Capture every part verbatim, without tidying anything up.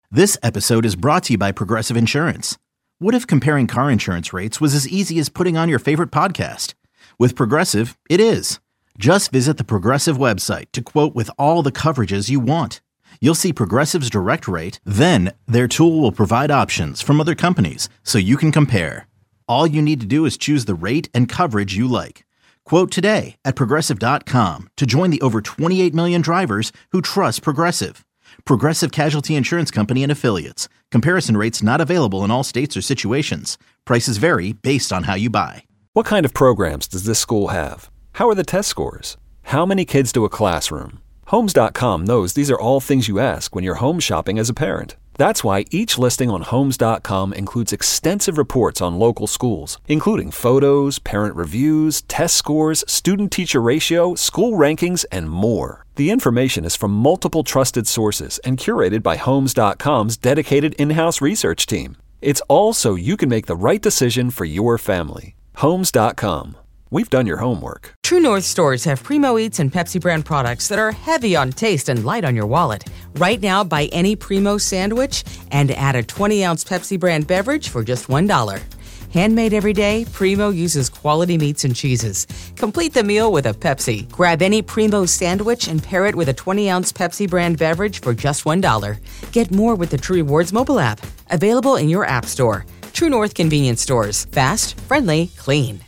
This episode is brought to you by Progressive Insurance. What if comparing car insurance rates was as easy as putting on your favorite podcast? With Progressive, it is. Just visit the Progressive website to quote with all the coverages you want. You'll see Progressive's direct rate, then their tool will provide options from other companies so you can compare. All you need to do is choose the rate and coverage you like. Quote today at progressive dot com to join the over twenty-eight million drivers who trust Progressive. Progressive Casualty Insurance Company and Affiliates. Comparison rates not available in all states or situations. Prices vary based on how you buy. What kind of programs does this school have? How are the test scores? How many kids do a classroom? Homes dot com knows these are all things you ask when you're home shopping as a parent. That's why each listing on Homes dot com includes extensive reports on local schools, including photos, parent reviews, test scores, student-teacher ratio, school rankings, and more. The information is from multiple trusted sources and curated by Homes dot com's dedicated in-house research team. It's all so you can make the right decision for your family. Homes dot com. We've done your homework. True North stores have Primo Eats and Pepsi brand products that are heavy on taste and light on your wallet. Right now, buy any Primo sandwich and add a twenty-ounce Pepsi brand beverage for just one dollar. Handmade every day, Primo uses quality meats and cheeses. Complete the meal with a Pepsi. Grab any Primo sandwich and pair it with a twenty-ounce Pepsi brand beverage for just one dollar. Get more with the True Rewards mobile app. Available in your app store. True North convenience stores. Fast, friendly, clean.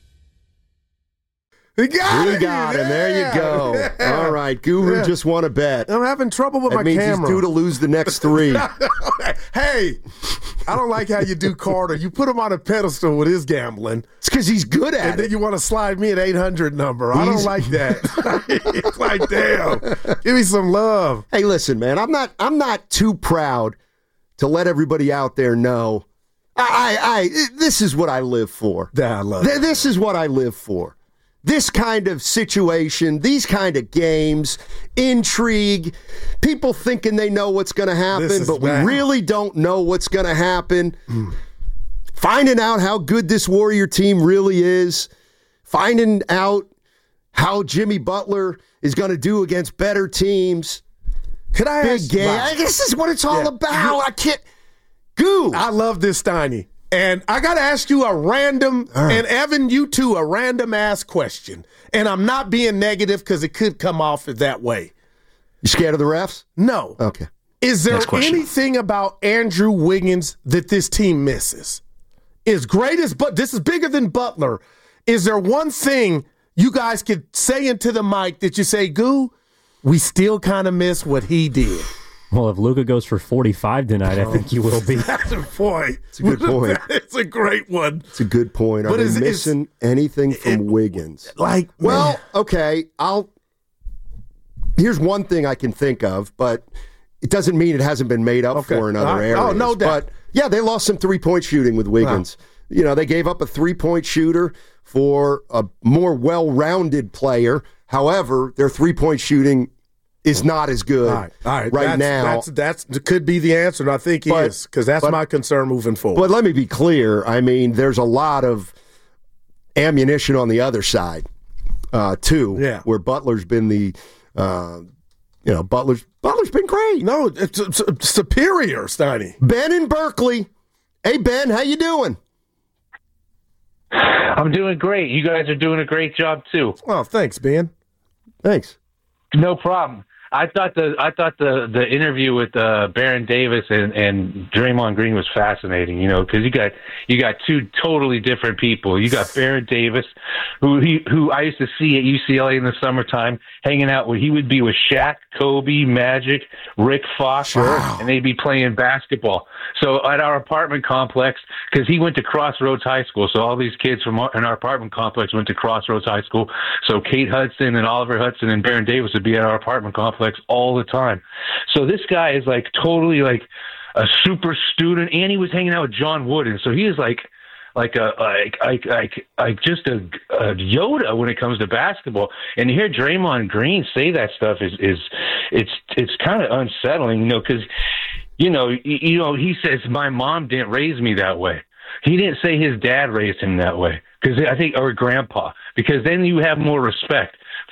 We got we it. got him. There you go. Yeah. All right. Guru Yeah. just won a bet. I'm having trouble with that my means camera. he's due to lose the next three. Hey, I don't like how you do Carter. You put him on a pedestal with his gambling. It's because he's good at and it. then you want to slide me an eight hundred number. I don't He's- like that. It's like, damn. Give me some love. Hey, listen, man. I'm not. I'm not too proud to let everybody out there know. I. I. I this is what I live for. Yeah, I love Th- it. This is what I live for. This kind of situation, these kind of games, intrigue, people thinking they know what's going to happen, This is but we bad. really don't know what's going to happen. Mm. Finding out how good this Warrior team really is, finding out how Jimmy Butler is going to do against better teams. Could I Big ask? game. Wow. This is what it's all Yeah. about. I can't. Goo. I love this, Steiny. And I got to ask you a random, All right. and Evan, you too, a random ass question. And I'm not being negative because it could come off that way. You scared of the refs? No. Okay. Is there Next question. anything about Andrew Wiggins that this team misses? As great as, but this is bigger than Butler. Is there one thing you guys could say into the mic that you say, Goo, we still kind of miss what he did? Well, if Luka goes for forty-five tonight, I think you will be. That's a point. It's a good point. It's a great one. It's a good point. Are But they is- is- missing anything from it- Wiggins? Like, Well, man, okay, I'll. Here's one thing I can think of, but it doesn't mean it hasn't been made up Okay. for in other All right. areas. Oh, no doubt. But yeah, they lost some three point shooting with Wiggins. You know, they gave up a three point shooter for a more well rounded player. However, their three point shooting is not as good all right, all right. right that's, now. That's, that's that could be the answer, and I think he But- is, because that's but- my concern moving forward. But let me be clear. I mean, there's a lot of ammunition on the other side, uh, too. Yeah. Where Butler's been the, uh, you know, Butler's Butler's been great. no, it's, it's, it's superior, Steiny. Ben in Berkeley. Hey, Ben, how you doing? I'm doing great. You guys are doing a great job too. Oh, thanks, Ben. Thanks. No problem. I thought the I thought the, the interview with uh, Baron Davis and, and Draymond Green was fascinating. You know, because you got you got two totally different people. You got Baron Davis, who he who I used to see at U C L A in the summertime, hanging out where he would be with Shaq, Kobe, Magic, Rick Fox, Sure. and they'd be playing basketball. So at our apartment complex, because he went to Crossroads High School, so all these kids from our, in our apartment complex went to Crossroads High School. So Kate Hudson and Oliver Hudson and Baron Davis would be at our apartment complex all the time. So this guy is like totally like a super student, and he was hanging out with John Wooden. So he is like like a like like like, like just a, a Yoda when it comes to basketball. And to hear Draymond Green say that stuff is is it's it's kind of unsettling, you know, because you know you, you know he says my mom didn't raise me that way. He didn't say his dad raised him that way, because I think, or grandpa, because then you have more respect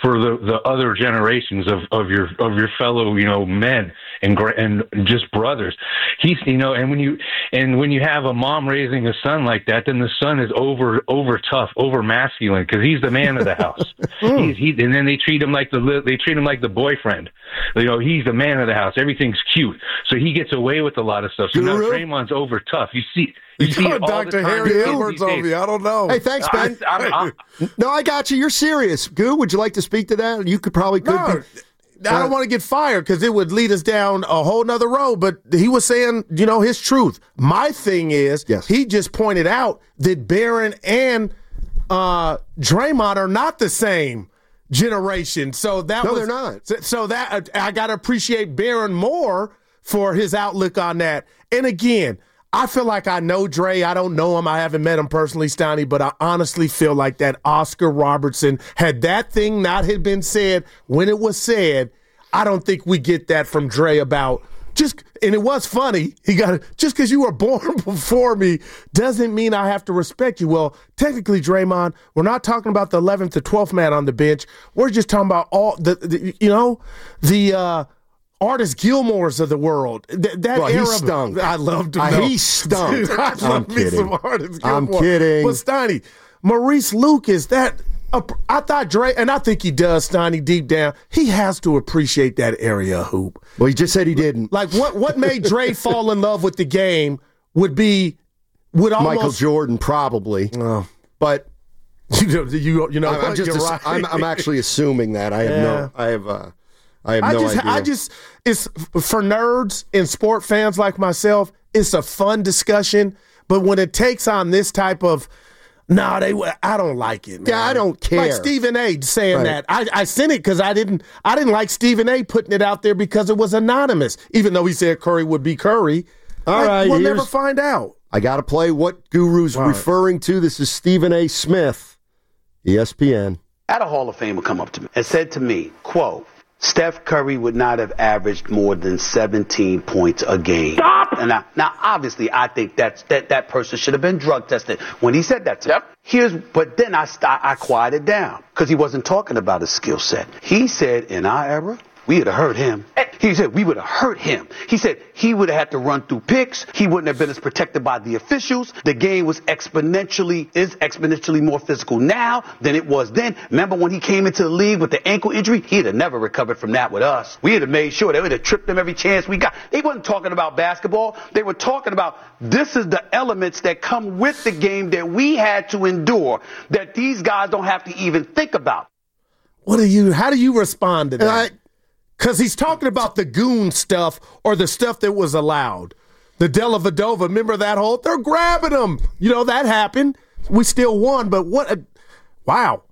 for the, the other generations of, of your of your fellow, you know, men and and just brothers. He's, you know, and when you and when you have a mom raising a son like that, then the son is over over tough, over masculine, because he's the man of the house. he's, he and then they treat him like the they treat him like the boyfriend. You know, he's the man of the house. Everything's cute, so he gets away with a lot of stuff. So now Draymond's over tough. You see. You see You're Doctor Harry Edwards over you. I don't know. Hey, thanks, Ben. I, I, I, no, I got you. You're serious. Goo, would you like to speak to that? You could probably could. No, be, I don't want to get fired because it would lead us down a whole nother road. But he was saying, you know, his truth. My thing is, yes. he just pointed out that Barron and uh, Draymond are not the same generation. So that no, was, they're not. So, so that I got to appreciate Barron more for his outlook on that. And again, I feel like I know Dre. I don't know him. I haven't met him personally, Steiny, but I honestly feel like that Oscar Robertson, had that thing not had been said when it was said, I don't think we get that from Dre about just, and it was funny. He got just because you were born before me doesn't mean I have to respect you. Well, technically, Draymond, we're not talking about the eleventh to twelfth man on the bench. We're just talking about all the, the you know, the, uh, Artis Gilmores of the world. Th- that well, era, he stunk. I love to uh, know. He stunk. Dude, I I'm love me kidding. some Artis Gilmore. I'm kidding. But Steiny, Maurice Lucas, that uh, I thought Dre, and I think he does, Steiny, deep down, he has to appreciate that area of hoop. Well, he just said he didn't. Like what? What made Dre fall in love with the game would be would almost Michael Jordan probably, oh. but you know, you, you know I'm, I'm just you're assu- right. I'm, I'm actually assuming that I have Yeah. no I have. Uh, I have I no just, idea. I just, it's for nerds and sport fans like myself, it's a fun discussion. But when it takes on this type of, nah, they, I don't like it, man. Yeah, I don't care. Like Stephen A. saying Right. that. I, I sent it because I didn't, I didn't like Stephen A. putting it out there because it was anonymous, even though he said Curry would be Curry. All like, right, we'll here's- never find out. I got to play what Guru's All right. referring to. This is Stephen A. Smith, E S P N. I had a Hall of Famer come up to me and said to me, quote, Steph Curry would not have averaged more than seventeen points a game. Stop! And now, now obviously, I think that's, that that person should have been drug tested when he said that to yep. me. Here's, but then I, I, I quieted down because he wasn't talking about his skill set. He said, in our era, we would have hurt him. He said, we would have hurt him. He said, he would have had to run through picks. He wouldn't have been as protected by the officials. The game was exponentially, is exponentially more physical now than it was then. Remember when he came into the league with the ankle injury? He'd have never recovered from that with us. We would have made sure they would have tripped him every chance we got. They wasn't talking about basketball. They were talking about this is the elements that come with the game that we had to endure that these guys don't have to even think about. What do you, how do you respond to that? I, Because he's talking about the goon stuff or the stuff that was allowed. The Della Vadova, remember that whole, they're grabbing him. You know, that happened. We still won, but what a, wow.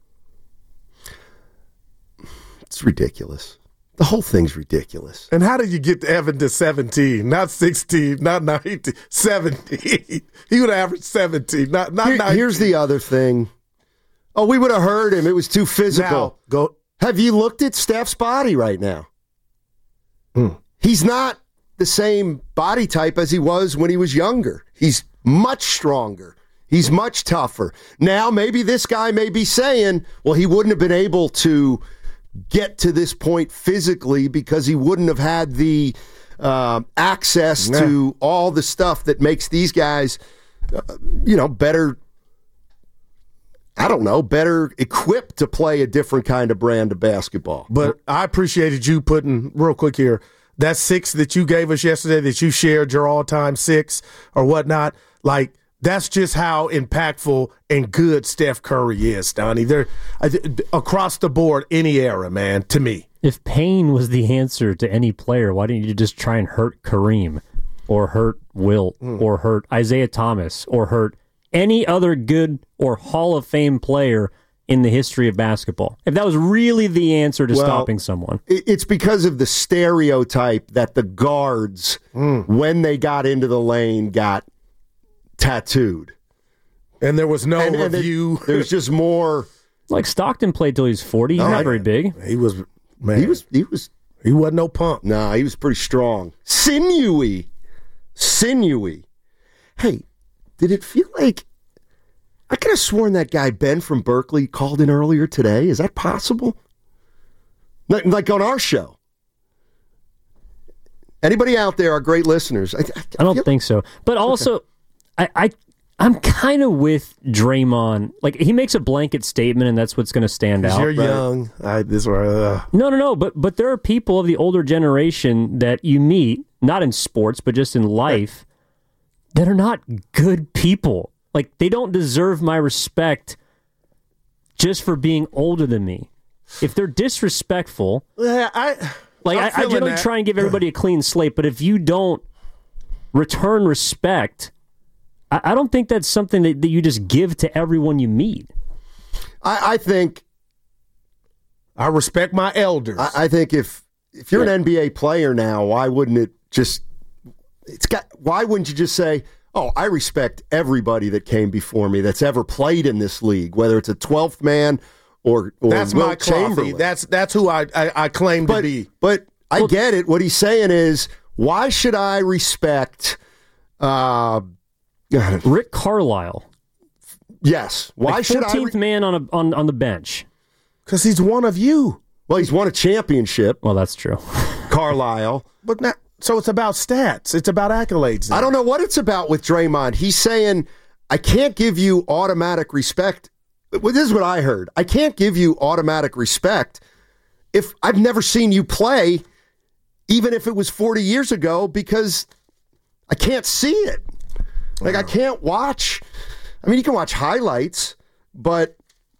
It's ridiculous. The whole thing's ridiculous. And how did you get Evan to seventeen? Not sixteen, not nineteen, seventeen. He would average seventeen, not, not Here, nineteen. here's the other thing. Oh, we would have heard him. It was too physical. Now, go. Have you looked at Steph's body right now? Mm. He's not the same body type as he was when he was younger. He's much stronger. He's much tougher. Now, maybe this guy may be saying, well, he wouldn't have been able to get to this point physically because he wouldn't have had the uh, access Yeah. to all the stuff that makes these guys, uh, you know, better, I don't know, better equipped to play a different kind of brand of basketball. But I appreciated you putting, real quick here, that six that you gave us yesterday that you shared, your all-time six or whatnot, like, that's just how impactful and good Steph Curry is, Donnie. They're uh, across the board, any era, man, to me. If pain was the answer to any player, why didn't you just try and hurt Kareem or hurt Wilt mm. or hurt Isaiah Thomas or hurt any other good or Hall of Fame player in the history of basketball? If that was really the answer to well, stopping someone. It's because of the stereotype that the guards, mm. when they got into the lane, got tattooed. And there was no and, and review. It, there's just more. Like Stockton played till he was forty. He's oh, not I, very big. He was, man. He was, he was, he wasn't no punk. No, nah, he was pretty strong. Sinewy. Sinewy. Hey, did it feel like, I could have sworn that guy Ben from Berkeley called in earlier today. Is that possible? Like on our show. Anybody out there are great listeners. I, I, I don't think so. But also, okay. I, I, I'm kind of with Draymond. Like, he makes a blanket statement, and that's what's going to stand out. You're right? young. I, this uh... No, no, no. But but there are people of the older generation that you meet, not in sports, but just in life, that are not good people. Like, they don't deserve my respect just for being older than me. If they're disrespectful, yeah, I like I, I generally that. try and give everybody a clean slate. But if you don't return respect, I, I don't think that's something that, that you just give to everyone you meet. I, I think I respect my elders. I, I think if if you're yeah. an N B A player now, why wouldn't it just? It's got. Why wouldn't you just say, "Oh, I respect everybody that came before me that's ever played in this league, whether it's a twelfth man." Or, or that's Wilt my coffee. That's that's who I I, I claim but, to be. But I well, get it. What he's saying is, why should I respect uh, Rick Carlisle? Yes. Why like should I? fourteenth re- man on a on, on the bench. Because he's one of you. Well, he's won a championship. Well, that's true. Carlisle, but not. So it's about stats. It's about accolades. Now. I don't know what it's about with Draymond. He's saying, I can't give you automatic respect. Well, this is what I heard. I can't give you automatic respect if I've never seen you play, even if it was forty years ago, because I can't see it. Like, wow. I can't watch. I mean, you can watch highlights, but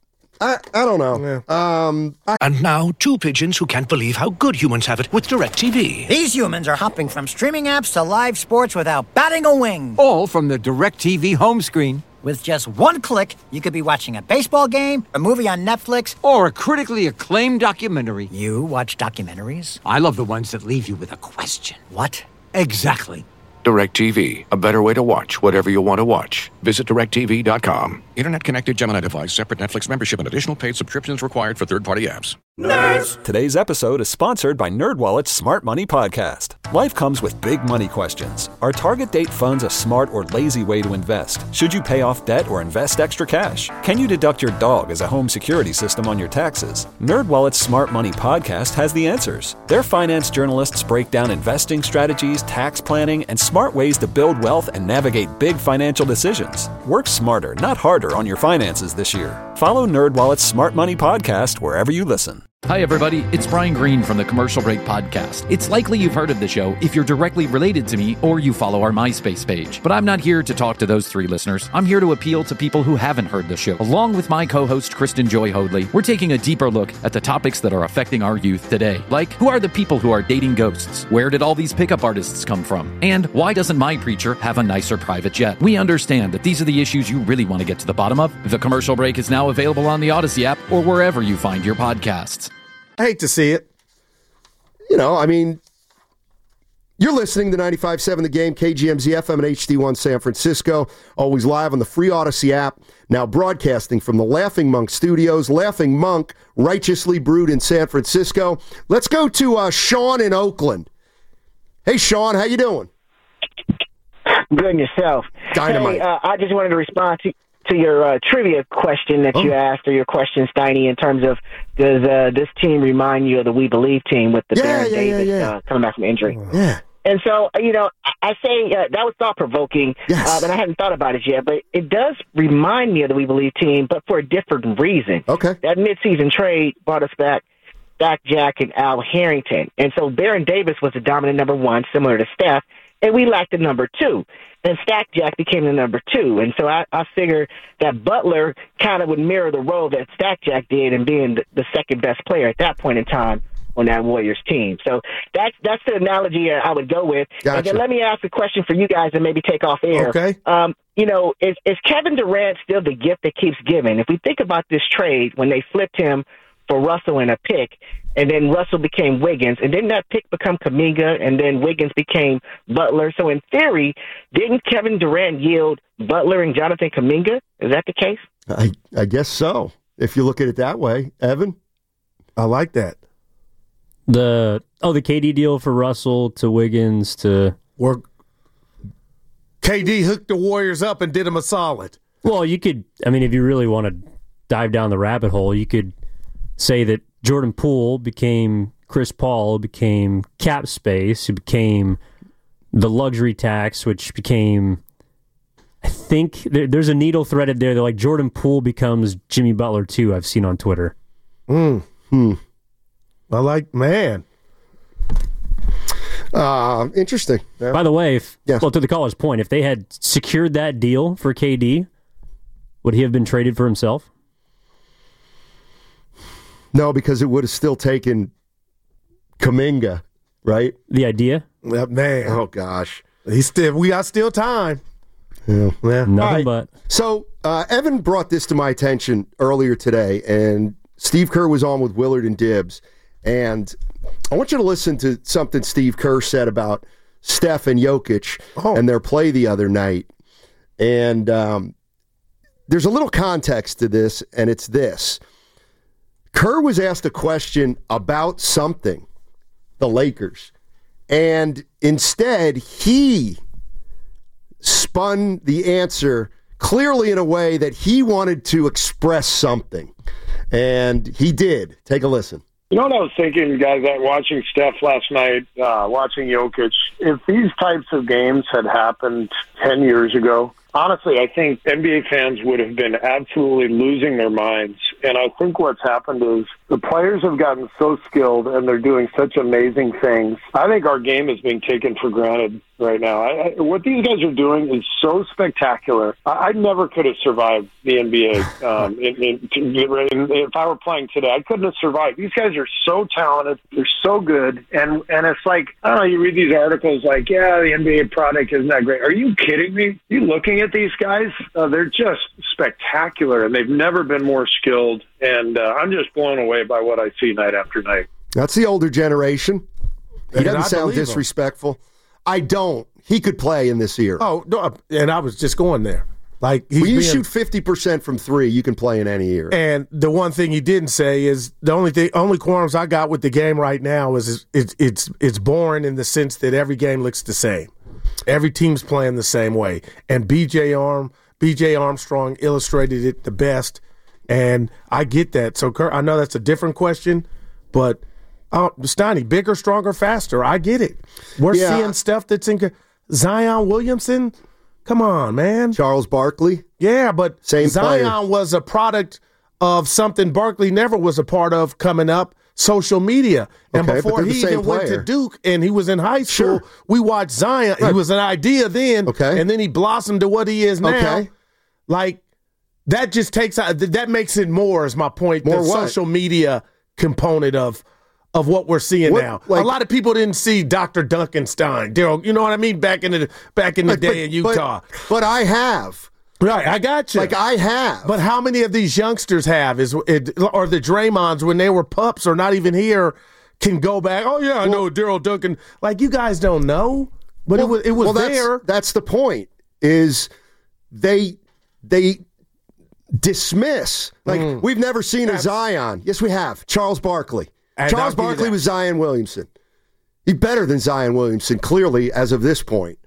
I, I don't know. Yeah. Um, I- and now, two pigeons who can't believe how good humans have it with DirecTV. These humans are hopping from streaming apps to live sports without batting a wing. All from the DirecTV home screen. With just one click, you could be watching a baseball game, a movie on Netflix, or a critically acclaimed documentary. You watch documentaries? I love the ones that leave you with a question. What? Exactly. DirecTV, a better way to watch whatever you want to watch. Visit direct T V dot com. Internet-connected Gemini device, separate Netflix membership, and additional paid subscriptions required for third-party apps. Nerds! Today's episode is sponsored by NerdWallet's Smart Money Podcast. Life comes with big money questions. Are target date funds a smart or lazy way to invest? Should you pay off debt or invest extra cash? Can you deduct your dog as a home security system on your taxes? NerdWallet's Smart Money Podcast has the answers. Their finance journalists break down investing strategies, tax planning, and smart ways to build wealth and navigate big financial decisions. Work smarter, not harder on your finances this year. Follow NerdWallet's Smart Money Podcast wherever you listen. Hi, everybody. It's Brian Green from the Commercial Break Podcast. It's likely you've heard of the show if you're directly related to me or you follow our MySpace page. But I'm not here to talk to those three listeners. I'm here to appeal to people who haven't heard the show. Along with my co-host, Kristen Joy Hoadley, we're taking a deeper look at the topics that are affecting our youth today. Like, who are the people who are dating ghosts? Where did all these pickup artists come from? And why doesn't my preacher have a nicer private jet? We understand that these are the issues you really want to get to the bottom of. The Commercial Break is now available on the Odyssey app or wherever you find your podcasts. I hate to see it. You know, I mean, you're listening to ninety-five point seven The Game, K G M Z F M and H D one San Francisco. Always live on the free Odyssey app. Now broadcasting from the Laughing Monk Studios. Laughing Monk, righteously brewed in San Francisco. Let's go to uh, Sean in Oakland. Hey, Sean, how you doing? Good, and yourself. Dynamite. Hey, uh, I just wanted to respond to to your uh, trivia question that oh. you asked, or your question, Steiny, in terms of does uh, this team remind you of the We Believe team with the yeah, Baron yeah, Davis yeah, yeah. Uh, coming back from injury? Yeah. And so, you know, I say uh, that was thought-provoking, yes. uh, and I hadn't thought about it yet, but it does remind me of the We Believe team, but for a different reason. Okay. That midseason trade brought us back Stack Jack and Al Harrington. And so Baron Davis was the dominant number one, similar to Steph, and we lacked a number two. And Stack Jack became the number two. And so I, I figure that Butler kind of would mirror the role that Stack Jack did in being the, the second best player at that point in time on that Warriors team. So that's that's the analogy I would go with. Gotcha. And then let me ask a question for you guys and maybe take off air. Okay. Um, you know, is, is Kevin Durant still the gift that keeps giving? If we think about this trade, when they flipped him for Russell and a pick, and then Russell became Wiggins, and didn't that pick become Kuminga, and then Wiggins became Butler? So in theory, didn't Kevin Durant yield Butler and Jonathan Kuminga? Is that the case? I, I guess so, if you look at it that way. Evan? I like that. The oh, the K D deal for Russell to Wiggins to... Or K D hooked the Warriors up and did them a solid. Well, you could, I mean, if you really want to dive down the rabbit hole, you could say that Jordan Poole became Chris Paul, who became cap space, who became the luxury tax, which became, I think, there, there's a needle threaded there that like Jordan Poole becomes Jimmy Butler too, I've seen on Twitter. Mm. Hmm. I like, man. Uh, interesting. Yeah. By the way, if, yes. well, to the caller's point, if they had secured that deal for K D, would he have been traded for himself? No, because it would have still taken Kuminga, right? The idea? Well, man. Oh, gosh. He's still. We got still time. Yeah. yeah. Nothing right. but. So, uh, Evan brought this to my attention earlier today, and Steve Kerr was on with Willard and Dibbs, and I want you to listen to something Steve Kerr said about Steph and Jokic oh. and their play the other night. And um, there's a little context to this, and it's this. Kerr was asked a question about something, the Lakers, and instead he spun the answer clearly in a way that he wanted to express something. And he did. Take a listen. You know what I was thinking, guys, that watching Steph last night, uh, watching Jokic, if these types of games had happened ten years ago, honestly, I think N B A fans would have been absolutely losing their minds. And I think what's happened is the players have gotten so skilled and they're doing such amazing things. I think our game is being taken for granted right now. I, I, what these guys are doing is so spectacular. I, I never could have survived the N B A. Um, in, in, in, if I were playing today, I couldn't have survived. These guys are so talented. They're so good. And and it's like, I don't know, you read these articles like, yeah, the N B A product isn't that great. Are you kidding me? Are you looking at these guys? Uh, they're just spectacular, and they've never been more skilled. And uh, I'm just blown away by what I see night after night. That's the older generation. He doesn't sound disrespectful. Him. I don't. He could play in this year. Oh, no, and I was just going there. Like, he's when you being, shoot fifty percent from three, you can play in any year. And the one thing he didn't say is the only thing, only qualms I got with the game right now is it's it's it's boring in the sense that every game looks the same. Every team's playing the same way. And B J Arm, B J Armstrong illustrated it the best. And I get that. So Kurt, I know that's a different question, but uh, Steiny, bigger, stronger, faster. I get it. We're yeah. seeing stuff that's in Zion Williamson. Come on, man. Charles Barkley. Yeah, but Same Zion player. was a product of something Barkley never was a part of coming up, social media. And okay, before he even player. went to Duke and he was in high school, sure. we watched Zion. Right. He was an idea then, okay. and then he blossomed to what he is now. Okay. Like, that just takes out, that makes it more, is my point, more the what? social media component of of what we're seeing what, now. Like, a lot of people didn't see Doctor Duncan Stein, Daryl. You know what I mean? Back in the back in the like, day but, in Utah. But, but I have. Right, I got you. Like I have. But how many of these youngsters have is it, or the Draymonds when they were pups or not even here can go back? Oh yeah, I well, know Daryl Duncan. Like, you guys don't know, but well, it was it was well, that's, there. That's the point. Is they they. dismiss. Like, mm. we've never seen That's, a Zion. Yes, we have. Charles Barkley. And Charles Barkley was Zion Williamson. He's better than Zion Williamson, clearly, as of this point.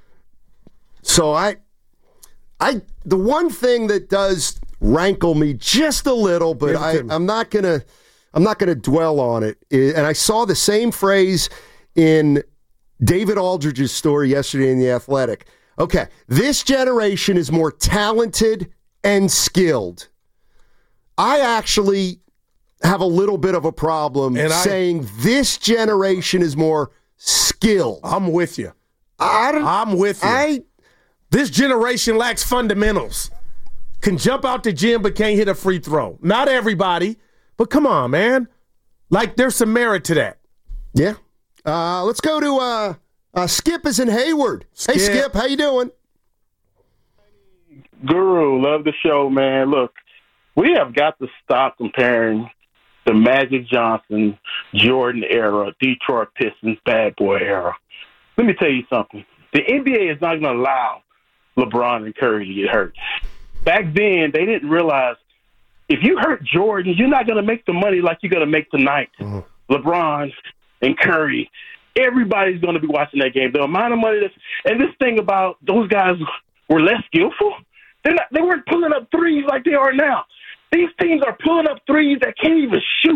So I, I, the one thing that does rankle me just a little, but I, I'm not gonna, I'm not gonna dwell on it. And I saw the same phrase in David Aldridge's story yesterday in The Athletic. Okay, this generation is more talented and skilled. I actually have a little bit of a problem and saying I, this generation is more skilled. I'm with you. I I'm with you. I, this generation lacks fundamentals. Can jump out the gym but can't hit a free throw. Not everybody, but come on, man. Like, there's some merit to that. Yeah. Uh, let's go to uh, uh, Skip is in Hayward. Skip. Hey, Skip, how you doing? Guru, love the show, man. Look, we have got to stop comparing the Magic Johnson, Jordan era, Detroit Pistons, bad boy era. Let me tell you something. The N B A is not going to allow LeBron and Curry to get hurt. Back then, they didn't realize if you hurt Jordan, you're not going to make the money like you're going to make tonight. Mm-hmm. LeBron and Curry, everybody's going to be watching that game. The amount of money that's – and this thing about those guys were less skillful, they're not, they weren't pulling up threes like they are now. These teams are pulling up threes that can't even shoot.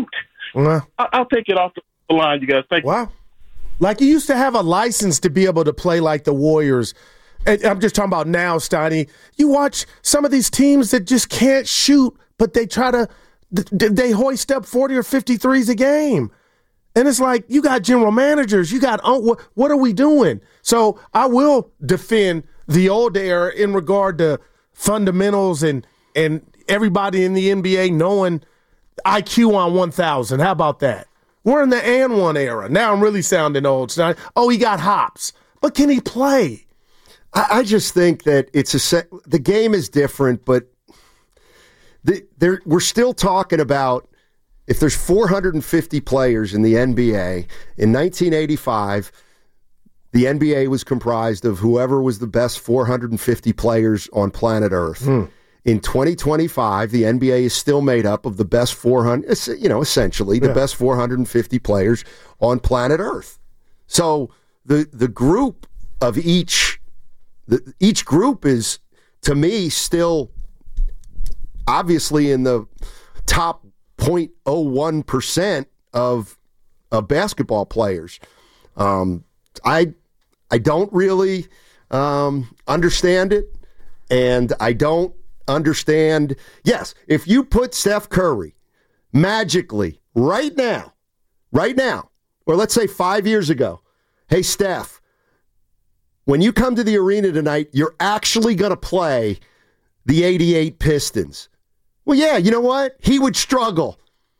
Uh, I- I'll take it off the line, you guys. Thank you. Wow. Like you used to have a license to be able to play like the Warriors. And I'm just talking about now, Steiny. You watch some of these teams that just can't shoot, but they try to, they hoist up forty or fifty threes a game. And it's like, you got general managers. You got, oh, what are we doing? So I will defend the old era in regard to fundamentals and, and everybody in the N B A knowing I Q on one thousand. How about that? We're in the and one era. Now I'm really sounding old. Oh, he got hops. But can he play? I, I just think that it's a set, the game is different, but the, there, we're still talking about if there's four hundred fifty players in the N B A, in nineteen eighty-five, the N B A was comprised of whoever was the best four hundred fifty players on planet Earth. Hmm. In twenty twenty-five, the N B A is still made up of the best four hundred, you know, essentially the yeah. best four hundred fifty players on planet Earth. So the the group of each, the, each group is, to me, still obviously in the top zero point zero one percent of, of basketball players. Um, I I don't really um, understand it, and I don't understand. Yes, if you put Steph Curry magically right now, right now, or let's say five years ago, hey, Steph, when you come to the arena tonight, you're actually going to play the eighty-eight Pistons. Well, yeah, you know what? He would struggle.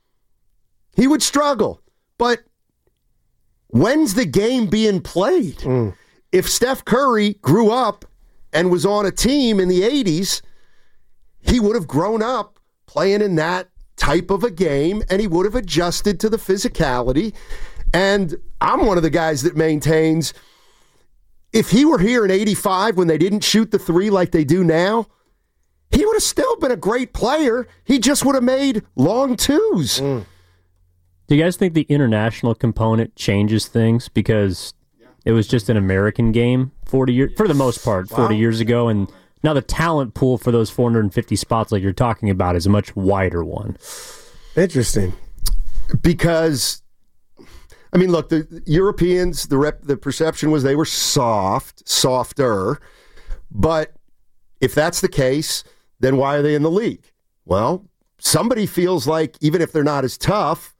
He would struggle. But when's the game being played? Mm. If Steph Curry grew up and was on a team in the eighties, he would have grown up playing in that type of a game, and he would have adjusted to the physicality. And I'm one of the guys that maintains if he were here in eighty-five when they didn't shoot the three like they do now, he would have still been a great player. He just would have made long twos. Mm. Do you guys think the international component changes things? Because it was just an American game forty years, for the most part, forty wow. years ago, and now the talent pool for those four hundred fifty spots like you're talking about is a much wider one. Interesting. Because, I mean, look, the Europeans, the rep, the perception was they were soft, softer. But if that's the case, then why are they in the league? Well, somebody feels like even if they're not as tough,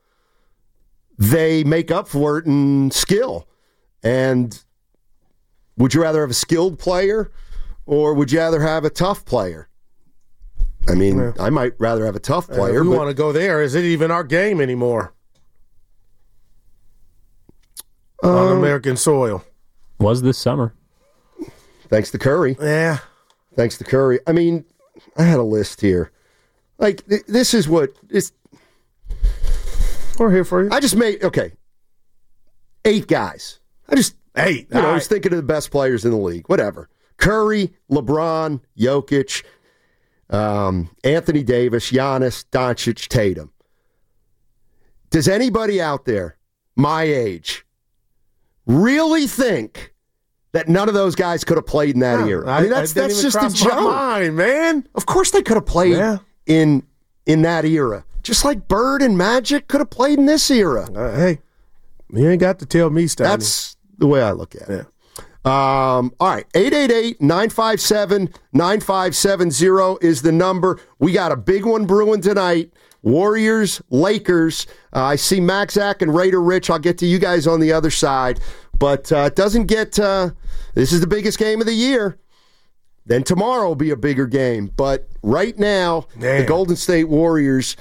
they make up for it in skill. And would you rather have a skilled player or would you rather have a tough player? I mean, yeah. I might rather have a tough player. If we but want to go there. Is it even our game anymore? Um, on American soil. Was this summer. Thanks to Curry. Yeah. Thanks to Curry. I mean, I had a list here. Like, th- this is what is. We're here for you. I just made, okay, eight guys. I just, eight. You know, right. I was thinking of the best players in the league. Whatever. Curry, LeBron, Jokic, um, Anthony Davis, Giannis, Doncic, Tatum. Does anybody out there, my age, really think that none of those guys could have played in that yeah, era? I, I mean, that's I that's just a joke, mind, man. Of course, they could have played yeah. in in that era, just like Bird and Magic could have played in this era. Uh, hey, you ain't got to tell me, Steiny. That's the way I look at it. Yeah. Um, all right, eight eight eight, nine five seven, nine five seven zero is the number. We got a big one brewing tonight. Warriors, Lakers. Uh, I see Mac, Zach, and Raider Rich. I'll get to you guys on the other side. But uh, it doesn't get, uh, this is the biggest game of the year. Then tomorrow will be a bigger game. But right now, Man. the Golden State Warriors,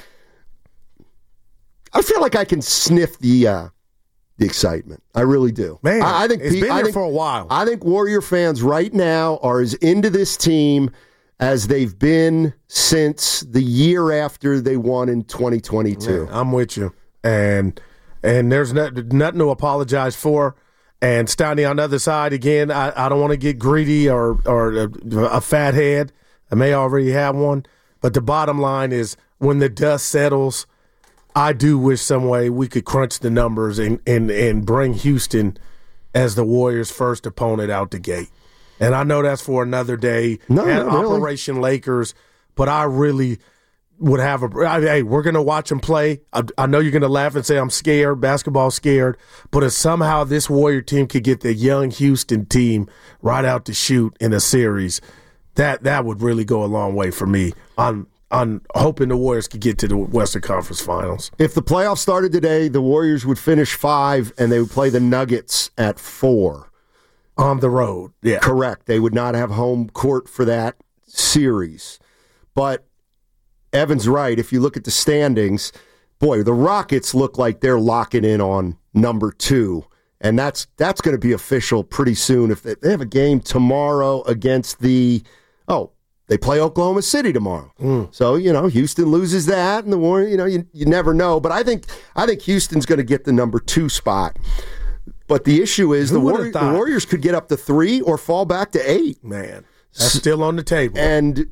I feel like I can sniff the uh, the excitement. I really do. Man, I, I think it's Pete, been I there think, for a while. I think Warrior fans right now are as into this team as they've been since the year after they won in twenty twenty-two. Man, I'm with you. And and there's not, nothing to apologize for. And Steiny on the other side, again, I, I don't want to get greedy or, or a, a fat head. I may already have one. But the bottom line is when the dust settles, I do wish some way we could crunch the numbers and, and, and bring Houston as the Warriors' first opponent out the gate. And I know that's for another day no, at not really. Operation Lakers, but I really would have a I mean, hey, we're going to watch them play. I, I know you're going to laugh and say I'm scared, basketball scared, but if somehow this Warrior team could get the young Houston team right out to shoot in a series, that that would really go a long way for me. I'm, I'm hoping the Warriors could get to the Western Conference Finals. If the playoffs started today, the Warriors would finish five, and they would play the Nuggets at four. On the road, yeah. Correct. They would not have home court for that series. But Evan's right. If you look at the standings, boy, the Rockets look like they're locking in on number two. And that's that's going to be official pretty soon. If they, they have a game tomorrow against the, oh, they play Oklahoma City tomorrow. Mm. So, you know, Houston loses that, and the Warriors, you know, you, you never know. But I think I think Houston's going to get the number two spot. But the issue is the, Warri- the Warriors could get up to three or fall back to eight. Man, that's still on the table. And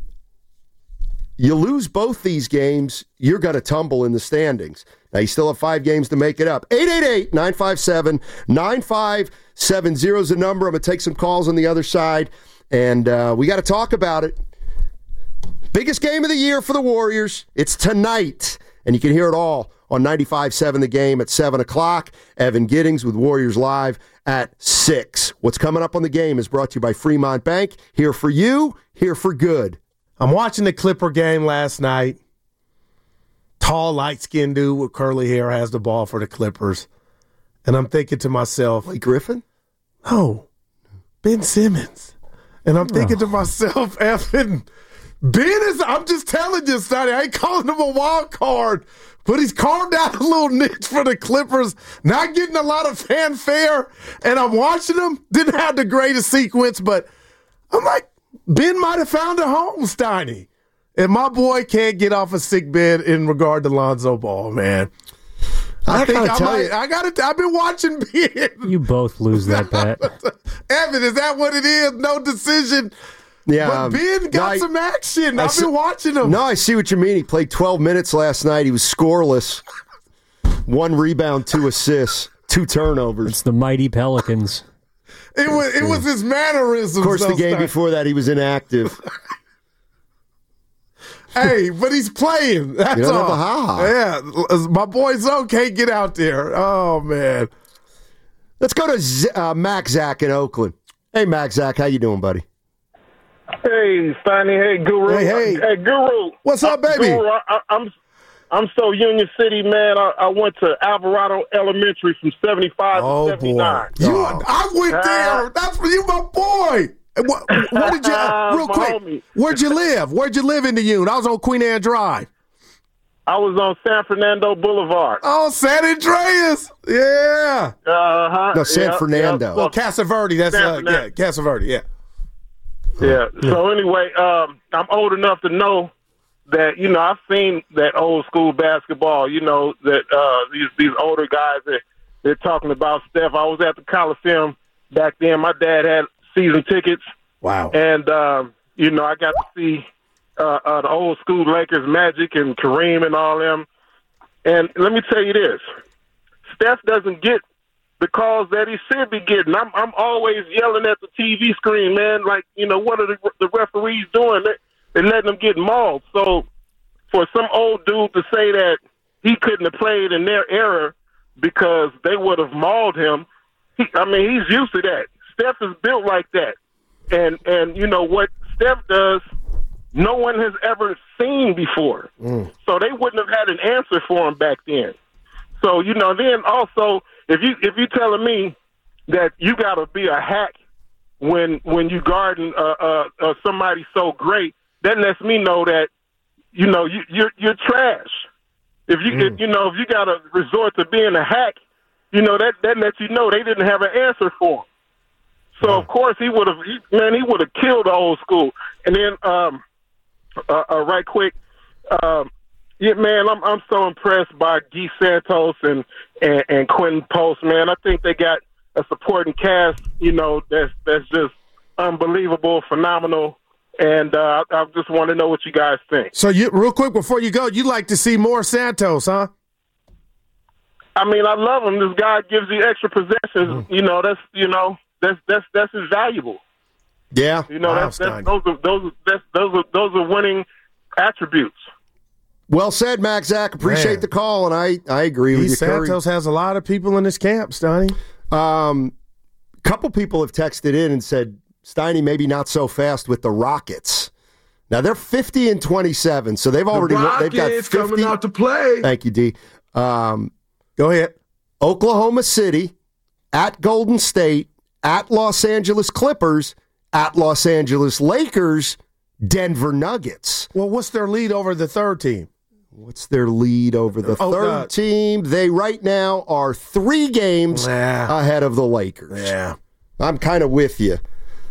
you lose both these games, you're going to tumble in the standings. Now, you still have five games to make it up. eight eight eight, nine five seven, nine five seven zero is the number. I'm going to take some calls on the other side, and uh, we got to talk about it. Biggest game of the year for the Warriors. It's tonight, and you can hear it all on ninety-five point seven The Game at seven o'clock. Evan Giddings with Warriors Live at six. What's coming up on the game is brought to you by Fremont Bank. Here for you, here for good. I'm watching the Clipper game last night. Tall, light-skinned dude with curly hair has the ball for the Clippers. And I'm thinking to myself, Blake Griffin? No, Ben Simmons. And I'm thinking oh. to myself, Evan, Ben is, I'm just telling you, Sonny, I ain't calling him a wild card, but he's carved out a little niche for the Clippers, not getting a lot of fanfare. And I'm watching him. Didn't have the greatest sequence, but I'm like, Ben might have found a home, Steiny. And my boy can't get off a sick bed in regard to Lonzo Ball, man. I, I think I might. You. I got I've been watching Ben. You both lose that bet. Evan, is that what it is? No decision. Yeah, but Ben got no, some action. I, I've I been see, watching him. No, I see what you mean. He played twelve minutes last night. He was scoreless. One rebound, two assists, two turnovers. It's the mighty Pelicans. It was it was his mannerisms. Of course, the game start. before that, he was inactive. Hey, but he's playing. That's you don't all. Have a ha-ha. Yeah, my boy Zoe can't get out there. Oh man. Let's go to Z- uh, Mac Zach in Oakland. Hey, Mac Zach, how you doing, buddy? Hey, Steiny. Hey, Guru. Hey, hey, hey, Guru. What's up, baby? Guru, I, I'm I'm so Union City, man. I, I went to Alvarado Elementary from seventy-five oh, to seventy-nine. Boy. You, oh. I went uh, there. That's for you, my boy. What, what did you, uh, real quick, homie. Where'd you live? Where'd you live in the Union? I was on Queen Anne Drive. I was on San Fernando Boulevard. Oh, San Andreas. Yeah. Uh-huh. No, San yep, Fernando. Yep. Well, Casa Verde. That's, uh, yeah, Casa Verde, yeah. Yeah. So anyway, um, I'm old enough to know that, you know, I've seen that old school basketball, you know, that uh, these these older guys, that they're talking about Steph. I was at the Coliseum back then. My dad had season tickets. Wow. And, um, you know, I got to see uh, uh, the old school Lakers, Magic and Kareem and all them. And let me tell you this. Steph doesn't get the calls that he should be getting. I'm I'm always yelling at the T V screen, man, like, you know, what are the, the referees doing? They, they're letting them get mauled. So for some old dude to say that he couldn't have played in their era because they would have mauled him, he, I mean, he's used to that. Steph is built like that. And, and you know, what Steph does, no one has ever seen before. Mm. So they wouldn't have had an answer for him back then. So, you know, then also, if you if you telling me that you got to be a hack when when you guarding uh, uh, uh, somebody so great, that lets me know that, you know, you, you're you're trash. If you mm. if, you know if you got to resort to being a hack, you know, that that lets you know they didn't have an answer for him. So of course he would have, man, he would have killed the old school. And then, um, uh, uh, right quick, um, yeah, man, I'm I'm so impressed by Guy Santos and, and and Quentin Post, man. I think they got a supporting cast, you know, that's that's just unbelievable, phenomenal. And uh, I, I just want to know what you guys think. So, you real quick before you go, you'd like to see more Santos, huh? I mean, I love him. This guy gives you extra possessions. Mm. You know, that's you know. That's that's that's invaluable. Yeah, you know, that's, that's those are those are, that's those are those are winning attributes. Well said, Mac Zach. Appreciate Man. the call, and I, I agree with you. Santos Curry. has a lot of people in his camp, Steiny. Um, a couple people have texted in and said, Steiny, maybe not so fast with the Rockets. Now, they're fifty and twenty-seven, so they've already the they've got fifty coming out to play. Thank you, D. Um, Go ahead. Oklahoma City, at Golden State, at Los Angeles Clippers, at Los Angeles Lakers, Denver Nuggets. Well, what's their lead over the third team? What's their lead over the Oh, third uh, team? They right now are three games Nah. ahead of the Lakers. Yeah. I'm kind of with you.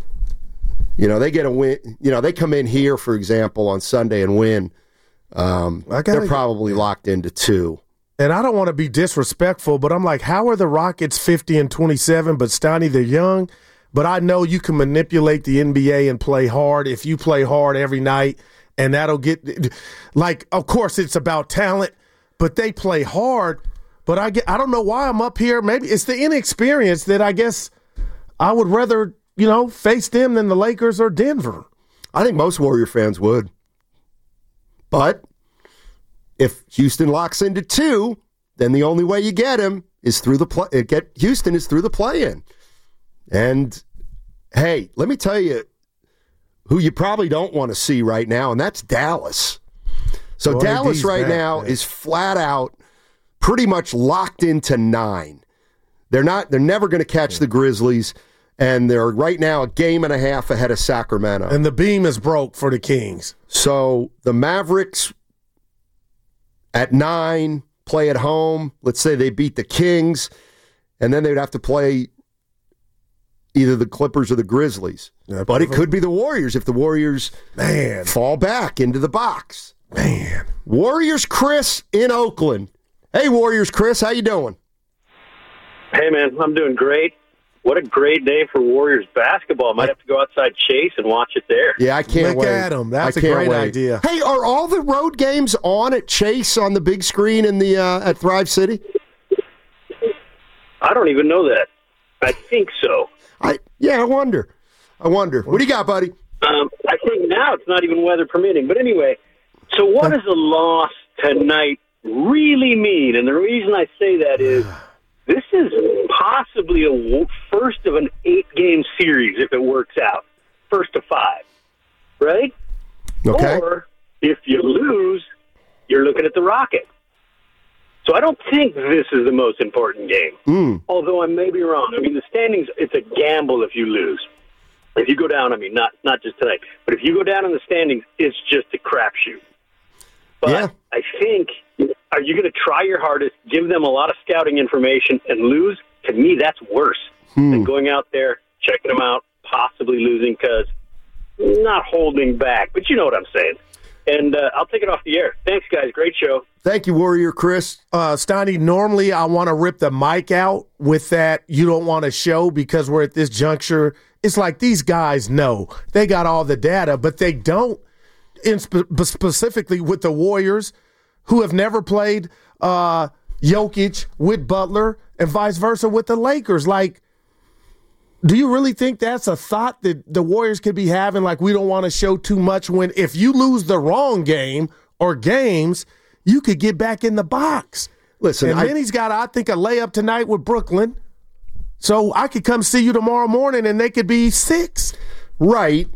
You know, they get a win. You know, they come in here, for example, on Sunday and win. Um, I gotta- they're probably locked into two. And I don't want to be disrespectful, but I'm like, how are the Rockets fifty and twenty-seven, but Steiny, they're young? But I know you can manipulate the N B A and play hard if you play hard every night, and that'll get – like, of course, it's about talent, but they play hard. But I, get, I don't know why I'm up here. Maybe it's the inexperience that I guess I would rather, you know, face them than the Lakers or Denver. I think most Warrior fans would. But if Houston locks into two, then the only way you get him is through the play. Get Houston is through the play-in. And, hey, let me tell you who you probably don't want to see right now, and that's Dallas. So Boy, Dallas D's right back, now man. is flat out pretty much locked into nine. They're not. They're never going to catch the Grizzlies, and they're right now a game and a half ahead of Sacramento. And the beam is broke for the Kings. So the Mavericks at nine play at home. Let's say they beat the Kings, and then they'd have to play either the Clippers or the Grizzlies. Yeah, but it could be the Warriors if the Warriors Man. fall back into the box. Man. Warriors Chris in Oakland. Hey, Warriors Chris, how you doing? Hey, man, I'm doing great. What a great day for Warriors basketball. Might have to go outside Chase and watch it there. Yeah, I can't Look wait. at 'em. That's I a can't great wait. idea. Hey, are all the road games on at Chase on the big screen in the uh, at Thrive City? I don't even know that. I think so. I yeah, I wonder. I wonder. What do you got, buddy? Um, I think now it's not even weather permitting. But anyway, so what does a loss tonight really mean? And the reason I say that is this is possibly a w- first of an eight-game series if it works out. First of five, right? Okay. Or if you lose, you're looking at the Rockets. So I don't think this is the most important game, Mm. although I may be wrong. I mean, the standings, it's a gamble if you lose. If you go down, I mean, not not just tonight, but if you go down in the standings, it's just a crapshoot. But Yeah. I think, are you going to try your hardest, give them a lot of scouting information, and lose? To me, that's worse Hmm. than going out there, checking them out, possibly losing because not holding back. But you know what I'm saying. And uh, I'll take it off the air. Thanks, guys. Great show. Thank you, Warrior Chris. Uh, Steiny, normally I want to rip the mic out with that you don't want to show because we're at this juncture. It's like these guys know. They got all the data, but they don't. In spe- specifically with the Warriors, who have never played uh, Jokic with Butler and vice versa with the Lakers. Like, do you really think that's a thought that the Warriors could be having? Like, we don't want to show too much when if you lose the wrong game or games, you could get back in the box. Listen, and I- then he's got, I think, a layup tonight with Brooklyn. So I could come see you tomorrow morning and they could be six. Right.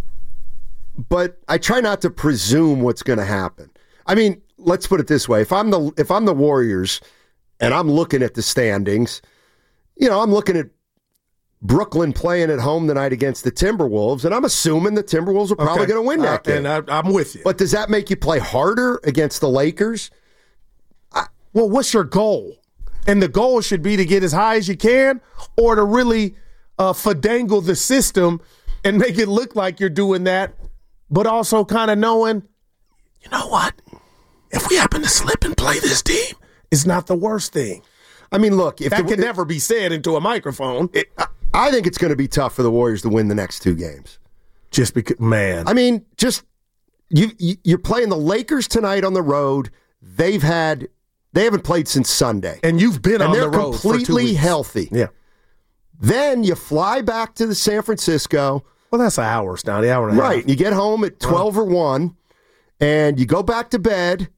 But I try not to presume what's going to happen. I mean, let's put it this way. If I'm the if I'm the Warriors and I'm looking at the standings, you know, I'm looking at Brooklyn playing at home tonight against the Timberwolves, and I'm assuming the Timberwolves are probably Okay. going to win that Uh, game. and I, I'm with you. But does that make you play harder against the Lakers? Well, what's your goal? And the goal should be to get as high as you can or to really uh, fadangle the system and make it look like you're doing that, but also kind of knowing, you know what? If we happen to slip and play this team, it's not the worst thing. I mean, look, if that the, can never be said into a microphone. It, I, I think it's going to be tough for the Warriors to win the next two games. Just because, man. I mean, just you, you you're playing the Lakers tonight on the road. They've had they haven't played since Sunday, and you've been and on they're the road for two completely weeks. healthy. Yeah. Then you fly back to the San Francisco. Well, that's an hour, now the hour and a half. Right. You get home at twelve or one, and you go back to bed,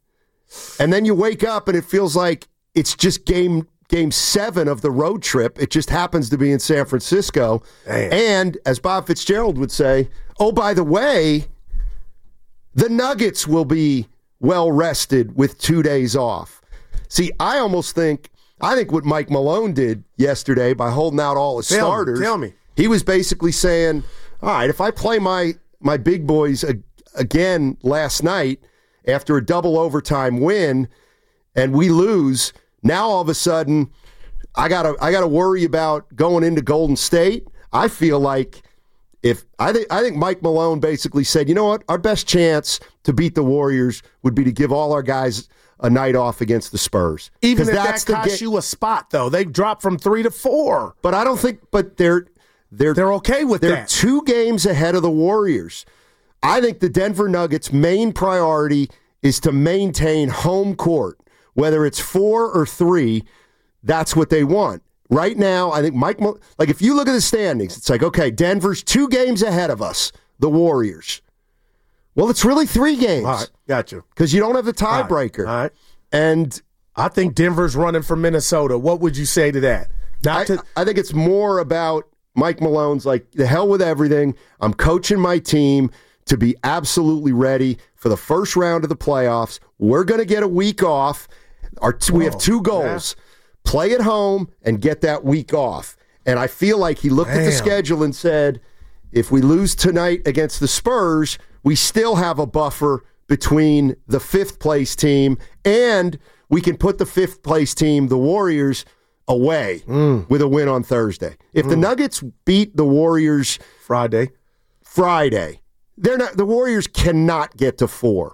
And then you wake up and it feels like it's just game game seven of the road trip. It just happens to be in San Francisco. Damn. And as Bob Fitzgerald would say, oh, by the way, the Nuggets will be well rested with two days off. See, I almost think, I think what Mike Malone did yesterday by holding out all his tell starters, me, tell me. he was basically saying, all right, if I play my, my big boys ag- again last night after a double overtime win and we lose, now all of a sudden I gotta I gotta worry about going into Golden State. I feel like if I think I think Mike Malone basically said, you know what, our best chance to beat the Warriors would be to give all our guys a night off against the Spurs. Even if that's that costs ga- you a spot, though, they dropped from three to four. But I don't think. But they're they're they're okay with they're that. Two games ahead of the Warriors. I think the Denver Nuggets' main priority is to maintain home court. Whether it's four or three, that's what they want. Right now, I think Mike, like if you look at the standings, it's like, okay, Denver's two games ahead of us, the Warriors. Well, it's really three games. All right, got you. Because you don't have the tiebreaker. All right. And I think Denver's running for Minnesota. What would you say to that? Not I, to- I think it's more about Mike Malone's like, the hell with everything. I'm coaching my team to be absolutely ready for the first round of the playoffs. We're going to get a week off. Our t- we have two goals. Yeah. Play at home and get that week off. And I feel like he looked Damn. at the schedule and said, if we lose tonight against the Spurs, we still have a buffer between the fifth place team and we can put the fifth place team, the Warriors, away mm. with a win on Thursday. If mm. the Nuggets beat the Warriors Friday, Friday, they're not. The Warriors cannot get to four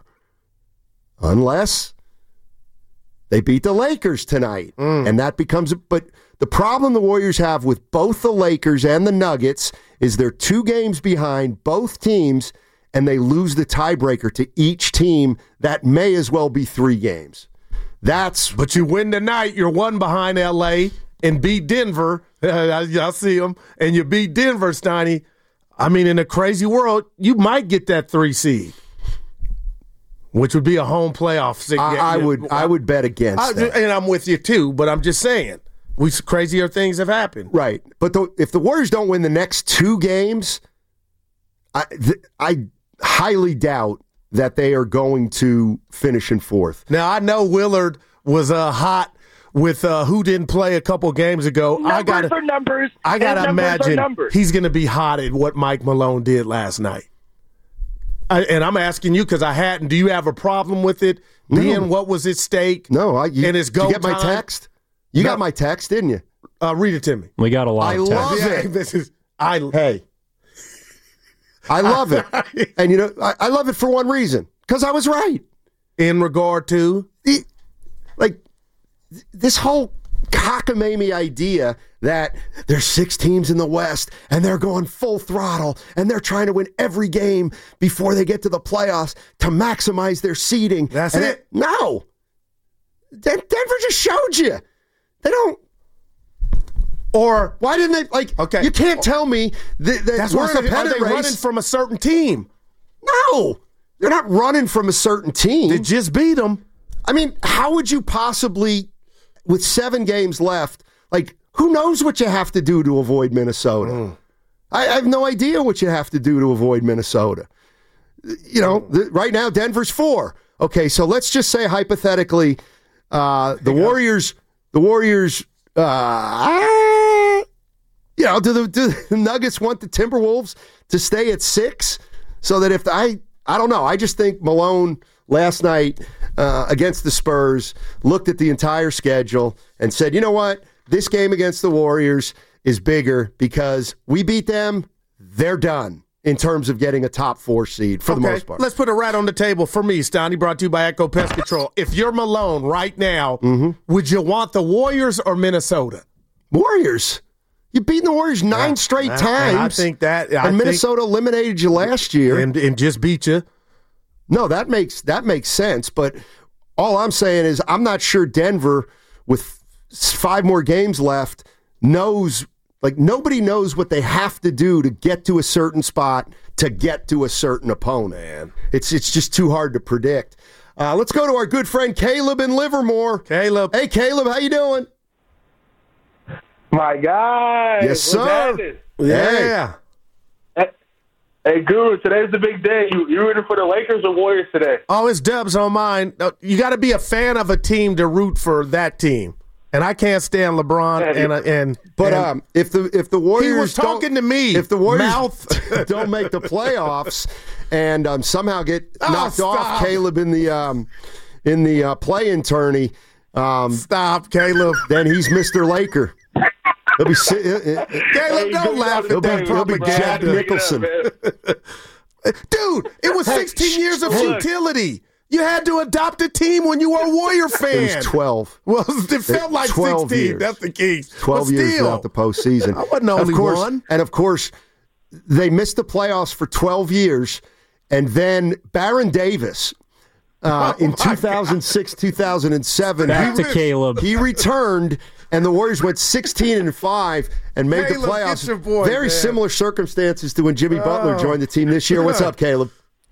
unless they beat the Lakers tonight, mm. and that becomes. A, but the problem the Warriors have with both the Lakers and the Nuggets is they're two games behind both teams, and they lose the tiebreaker to each team. That may as well be three games. That's but you win tonight. You're one behind L A and beat Denver. I see them, and you beat Denver, Steiny. I mean, in a crazy world, you might get that three seed, which would be a home playoff. I, I would, I would bet against I, that. And I'm with you too. But I'm just saying, we crazier things have happened. Right, but the, if the Warriors don't win the next two games, I, th- I highly doubt that they are going to finish in fourth. Now I know Willard was uh, hot with uh, who didn't play a couple games ago. Numbers I gotta, are numbers. I gotta and numbers imagine are numbers. he's going to be hot at what Mike Malone did last night. I, and I'm asking you because I hadn't. Do you have a problem with it No. being what was at stake? No, I. You, and it's go did you get my time? text? You No. got my text, didn't you? Uh, read it to me. We got a lot I of love text. Yeah, it. this is I. Hey, I love it, and you know I, I love it for one reason because I was right. In regard to The- like this whole cockamamie idea that there's six teams in the West and they're going full throttle and they're trying to win every game before they get to the playoffs to maximize their seeding. That's And it? No. Den- Denver just showed you. They don't. or Why didn't they? Like, Okay. you can't tell me that, that that's we're why in a are they pennant running race. from a certain team? No. They're not running from a certain team. They just beat them. I mean, how would you possibly, with seven games left, like, who knows what you have to do to avoid Minnesota? Mm. I, I have no idea what you have to do to avoid Minnesota. You know, the, right now, Denver's four. Okay, so let's just say hypothetically, uh, the Warriors, the Warriors, uh, you know, do the, do the Nuggets want the Timberwolves to stay at six? So that if the, I, I don't know, I just think Malone last night uh, against the Spurs looked at the entire schedule and said, you know what, this game against the Warriors is bigger because we beat them, they're done in terms of getting a top four seed for Okay, the most part. let's put a rat on the table for me, Stoney, brought to you by Echo Pest Control. If you're Malone right now, Mm-hmm. would you want the Warriors or Minnesota? Warriors. You've beaten the Warriors nine Yeah, straight and- times. and I think that I and think- Minnesota eliminated you last year. and, and just beat you. No, that makes that makes sense. But all I'm saying is I'm not sure Denver, with five more games left, knows, like, nobody knows what they have to do to get to a certain spot to get to a certain opponent. Man. It's it's just too hard to predict. Uh, let's go to our good friend Caleb in Livermore. Caleb. Hey, Caleb, how you doing? My guy. Yes, sir. Yeah. Hey, hey, Guru, today's the big day. You, you rooting for the Lakers or Warriors today? Oh, it's Dubs on mine. You got to be a fan of a team to root for that team. And I can't stand LeBron. And and but and um, if the if the Warriors he was talking to me. If the Warriors mouth. don't make the playoffs and um, somehow get Oh, knocked stop. off Caleb in the um, in the uh, play-in tourney, um, stop Caleb. Then he's Mister Laker. He'll be si- uh, uh, Caleb, don't laugh he'll at be, that he'll be Jack propaganda. Nicholson. Dude, it was sixteen years of Look. futility. You had to adopt a team when you were a Warrior fan. It was twelve. Well, it felt like twelve sixteen. years. That's the Kings. twelve But years still, without the postseason. I wasn't the only of course, one. And of course, they missed the playoffs for twelve years. And then Baron Davis uh, Oh, in my two thousand six, two thousand seven. Back he, to Caleb. He returned, and the Warriors went sixteen and five and made Caleb, the playoffs. get your boy, Very man. similar circumstances to when Jimmy Butler Oh, joined the team this year. What's good. up, Caleb?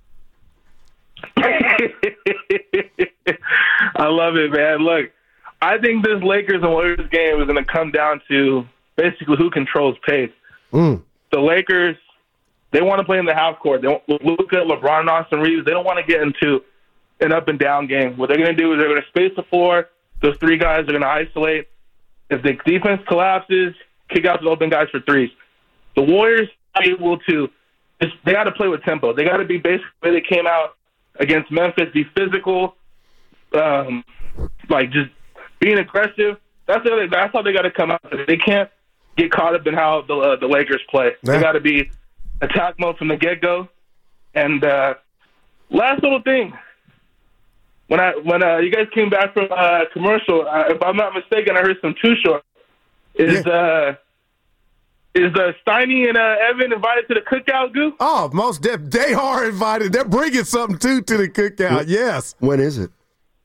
I love it, man. Look, I think this Lakers and Warriors game is going to come down to basically who controls pace. Mm. The Lakers, they want to play in the half court. They want Luka, LeBron, and Austin Reeves. They don't want to get into an up and down game. What they're going to do is they're going to space the floor. Those three guys are going to isolate. If the defense collapses, kick out the open guys for threes. The Warriors are able to just, they got to play with tempo. They got to be basically where they came out against Memphis, be physical, um, like just being aggressive. That's how they, that's how they got to come out. They can't get caught up in how the uh, the Lakers play. They got to be attack mode from the get go. And uh, last little thing, when I when uh, you guys came back from uh, commercial, uh, if I'm not mistaken, I heard some Too Short. Is uh is uh, Steiny and uh, Evan invited to the cookout, Goo? Oh, most def- they are invited. They're bringing something too to the cookout. When- Yes, When is it?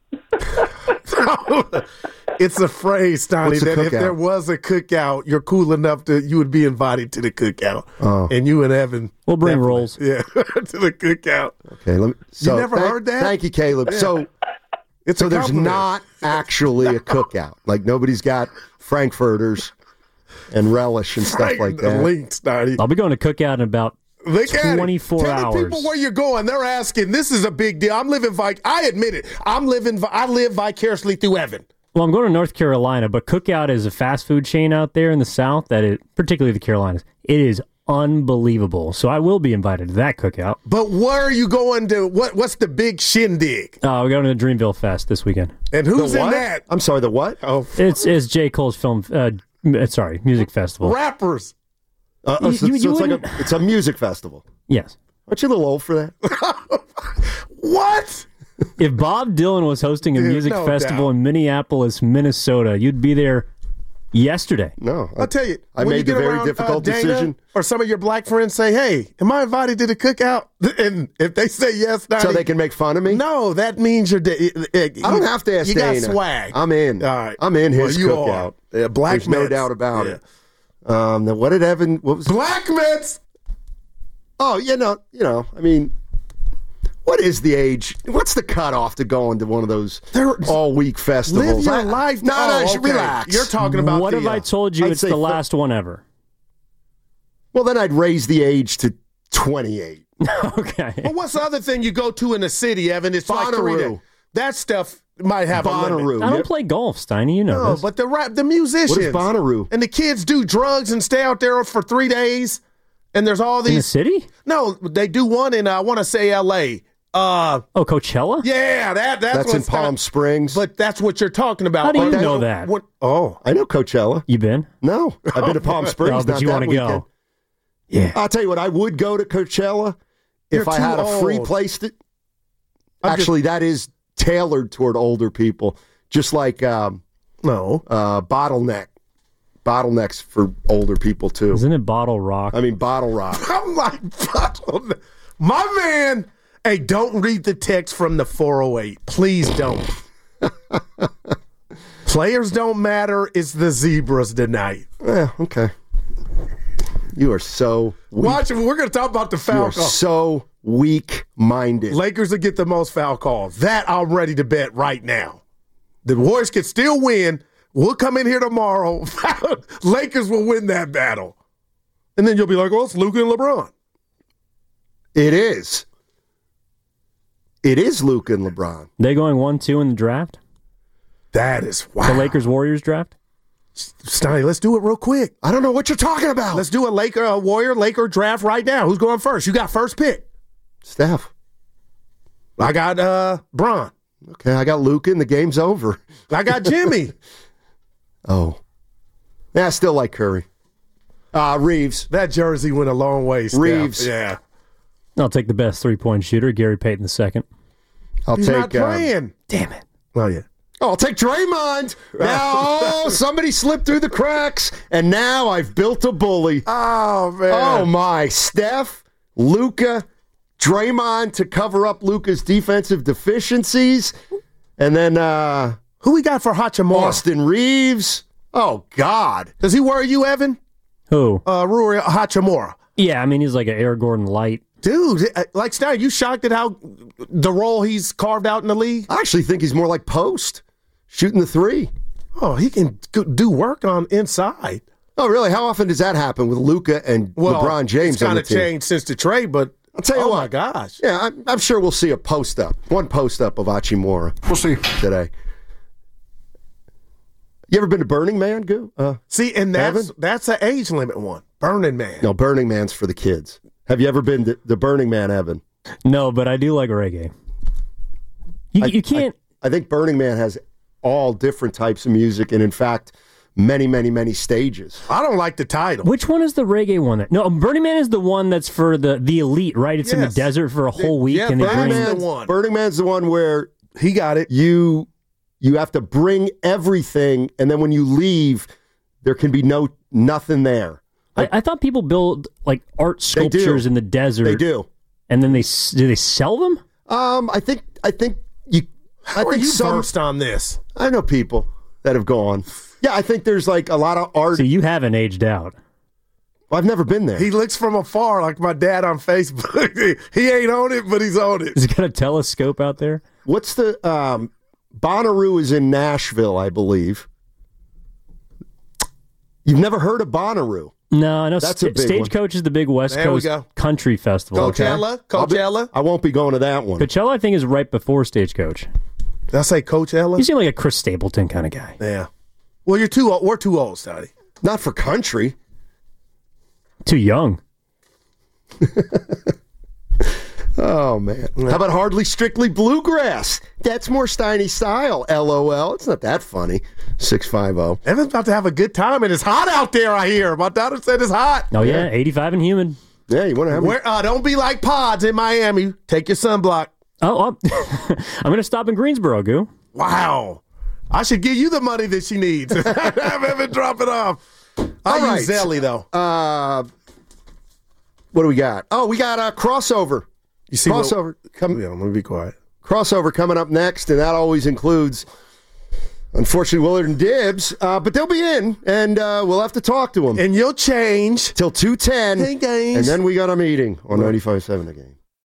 it's a phrase, Steiny, What's a that if cookout? there was a cookout, you're cool enough to you would be invited to the cookout. Oh. And you and Evan, We'll bring definitely- rolls. Yeah, to the cookout. Okay, let me, so never thank- heard that? Thank you, Caleb. Yeah. So, It's so a there's compliment. not actually a cookout. Like nobody's got Frankfurters and relish and stuff Right, like the that. link, Steiny. I'll be going to cookout in about Look at it. twenty-four Tell hours. the people where you're going. They're asking. This is a big deal. I'm living. Vic- I admit it. I'm living. I live vicariously through Evan. Well, I'm going to North Carolina, but Cookout is a fast food chain out there in the South that it, particularly the Carolinas, it is unbelievable. So I will be invited to that cookout. But where are you going to? What? What's the big shindig? Uh, we're going to the Dreamville Fest this weekend. And who's The in what? that? I'm sorry, the what? Oh, It's it's J. Cole's film. Uh, m- sorry, music festival. rappers. Uh, oh, so, You- you so it's like wouldn't- a it's a music festival. Yes. Aren't you a little old for that? What? If Bob Dylan was hosting a Dude, music no festival doubt. in Minneapolis, Minnesota, you'd be there yesterday. No, I'll tell you. I when made you the get very around, difficult uh, Dana, decision. or some of your black friends say, "Hey, am I invited to the cookout?" And if they say yes, So Donnie, they can make fun of me. no, that means you're. De- I don't have to ask You Dana. got swag. I'm in. All right. I'm in his Well, you cookout. are. Yeah, black There's no Mets. doubt about Yeah. it. Um, now what did Evan? What was? Black Mets. Oh, you know, you know. I mean, what is the age? What's the cutoff to go into one of those They're- all week festivals? Live your I- life. No, Oh, no, okay. relax. You're talking about What the, have I uh, told you? I'd It's say the fir- last one ever. Well, then I'd raise the age to twenty-eight. Okay. But what's the other thing you go to in the city, Evan? It's like three Bonnaroo. days. That stuff might have a limit. Bonnaroo. I don't Yep. play golf, Steiny. You know No, this. but the rap, the musicians, What is Bonnaroo? and the kids do drugs and stay out there for three days. And there's all in the these. city? No, they do one in I want to say L A. Uh, Oh, Coachella? yeah, that that's, That's in what's Palm that- Springs. But that's what you're talking about. How do you Or- know that? What, oh, I know Coachella. You been? No, I've been to Palm Springs. No, but not you that want to weekend. go. Yeah. I'll tell you what, I would go to Coachella if You're I had too a free old. place to. I'm just- Actually, that is tailored toward older people, just like um, no. uh, Bottleneck. Bottlenecks for older people too. Isn't it Bottle Rock? I mean, Bottle Rock. I'm like, my man. Hey, don't read the text from the four oh eight. Please don't. Players don't matter. It's the Zebras tonight. Yeah, okay. You are so weak. Watch it. We're going to talk about the You are Falcons. so weak-minded. Lakers will get the most foul calls. That I'm ready to bet right now. The Warriors can still win. We'll come in here tomorrow. Lakers will win that battle. And then you'll be like, well, it's Luka and LeBron. It is. It is Luka and LeBron. They going one two in the draft? That is wow. The Lakers-Warriors draft? Steiny, let's do it real quick. I don't know what you're talking about. Let's do a Laker, a Warrior, Laker draft right now. Who's going first? You got first pick. Steph. I got uh, Bron. Okay, I got Luka and the game's over. I got Jimmy. Oh. Yeah, I still like Curry. Uh, Reeves. That jersey went a long way, Steph. Reeves. Yeah. I'll take the best three-point shooter, Gary Payton the second. I'll He's take. not playing. Um, Damn it. Oh, yeah. Oh, I'll take Draymond. Now, oh, somebody slipped through the cracks, and now I've built a bully. Oh, man. Oh, my. Steph, Luka, Draymond to cover up Luka's defensive deficiencies. And then uh, who we got for Hachimura? Austin Reeves. Oh, God. Does he worry you, Evan? Who? Uh, Rui Hachimura. Yeah, I mean, he's like an Air Gordon Light. Dude, like, Stein, you shocked at how the role he's carved out in the league? I actually think he's more like post, shooting the three. Oh, he can do work on inside. Oh, really? How often does that happen with Luka and well, LeBron James it's on the kind of team? changed since the trade, but I'll tell you oh what. my gosh. Yeah, I'm, I'm sure we'll see a post-up, one post-up of Hachimura. We'll see today. You ever been to Burning Man, Goo? Uh, see, and that's Evan? that's an age limit one. Burning Man. No, Burning Man's for the kids. Have you ever been to the Burning Man, Evan? No, but I do like reggae. You, I, you can't... I, I think Burning Man has all different types of music, and in fact, many, many, many stages. I don't like the title. Which one is the reggae one? That, no, Burning Man is the one that's for the, the elite, right? It's yes. in the desert for a whole week. Yeah, and they Burning bring... Man's the one. Burning Man's the one where he got it. You you have to bring everything, and then when you leave, there can be no nothing there. I, I thought people build like art sculptures in the desert. They do, and then they do they sell them? Um, I think I think you. How I think are you some, versed on this? I know people that have gone. Yeah, I think there's like a lot of art. So you haven't aged out. Well, I've never been there. He looks from afar like my dad on Facebook. He ain't on it, but he's on it. He's got a telescope out there. What's the um, Bonnaroo is in Nashville, I believe. You've never heard of Bonnaroo? No, I know. That's St- a big Stagecoach is the big West There we Coast go. country festival. Coachella, Okay. I'll be- Coachella. I won't be going to that one. Coachella, I think, is right before Stagecoach. Did I say Coachella? You seem like a Chris Stapleton kind of guy. Yeah. Well, you're too old. We're too old, Scotty. Not for country. Too young. Oh, man. How about Hardly Strictly Bluegrass? That's more Steiny style, LOL. It's not that funny. six five zero. Evan's about to have a good time, and it's hot out there, I hear. My daughter said it's hot. Oh, yeah, eighty-five and humid. Yeah, you want to have Where, uh, don't be like Pods in Miami. Take your sunblock. Oh, I'm, I'm going to stop in Greensboro, Goo. Wow. I should give you the money that she needs. Have Evan drop it off. I All right. use Zelly, though. Uh, what do we got? Oh, we got a crossover. You see crossover. What, come, yeah, let me be quiet. Crossover coming up next, and that always includes, unfortunately, Willard and Dibbs. Uh, but they'll be in, and uh, we'll have to talk to them. And you'll change. Till two ten. Hey, guys. And then we got a meeting on ninety-five point seven The Game.